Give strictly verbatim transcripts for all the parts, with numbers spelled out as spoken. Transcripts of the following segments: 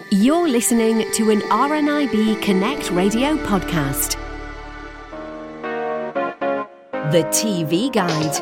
You're listening to an R N I B Connect radio podcast. The T V Guide.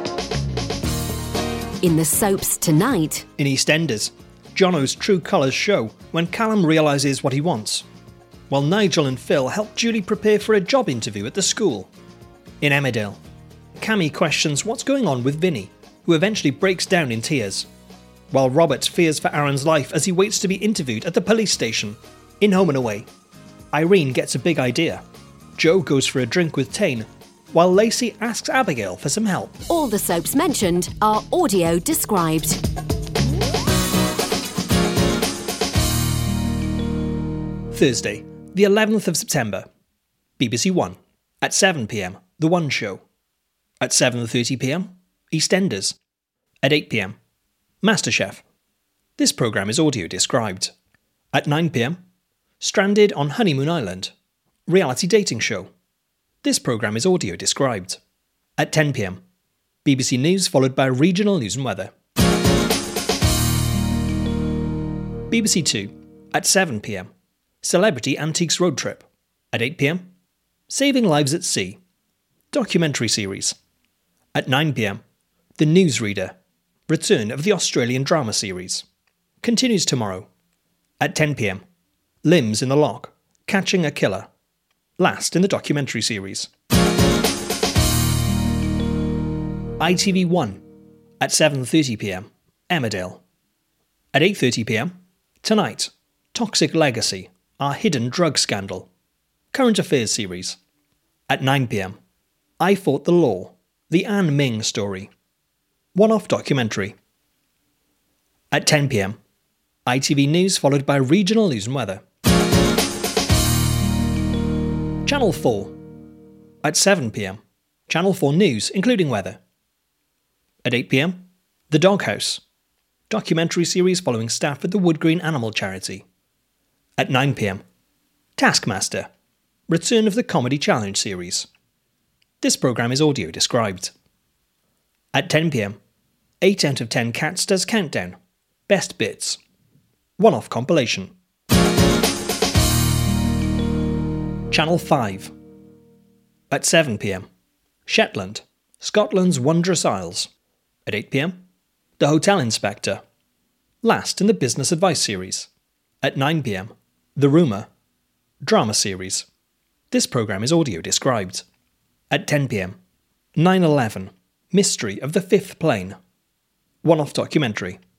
In the soaps tonight. In EastEnders, Jono's true colours show when Callum realises what he wants, while Nigel and Phil help Julie prepare for a job interview at the school. In Emmerdale, Cammy questions what's going on with Vinny, who eventually breaks down in tears, while Robert fears for Aaron's life as he waits to be interviewed at the police station. In Home and Away, Irene gets a big idea. Joe goes for a drink with Tane, while Lacey asks Abigail for some help. All the soaps mentioned are audio described. Thursday, the eleventh of September. B B C One. At seven p m, The One Show. At seven thirty p m, EastEnders. At eight p m, MasterChef. This programme is audio described. At nine p m, Stranded on Honeymoon Island. Reality dating show. This programme is audio described. At ten p m, B B C News followed by regional news and weather. B B C Two. At seven p m, Celebrity Antiques Road Trip. At eight p m, Saving Lives at Sea. Documentary series. At nine p m, The Newsreader. Return of the Australian drama series. Continues tomorrow. At ten p m, Limbs in the Lock. Catching a Killer. Last in the documentary series. I T V One. At seven thirty p m, Emmerdale. At eight thirty p m, Tonight, Toxic Legacy, Our Hidden Drug Scandal. Current Affairs series. At nine p m, I Fought the Law, The Anne Ming Story. One-off documentary. At ten p m, I T V News followed by regional news and weather. Channel four. At seven p m, Channel four News, including weather. At eight p m, The Doghouse. Documentary series following staff at the Wood Green Animal Charity. At nine p m, Taskmaster. Return of the Comedy Challenge series. This programme is audio described. At ten p m, eight out of ten Cats does Countdown. Best Bits. One-off compilation. Channel five. At seven p m, Shetland. Scotland's Wondrous Isles. At eight p m, The Hotel Inspector. Last in the Business Advice series. At nine p m, The Rumour. Drama series. This programme is audio described. At ten p m, nine eleven. Mystery of the Fifth Plane. One-off documentary.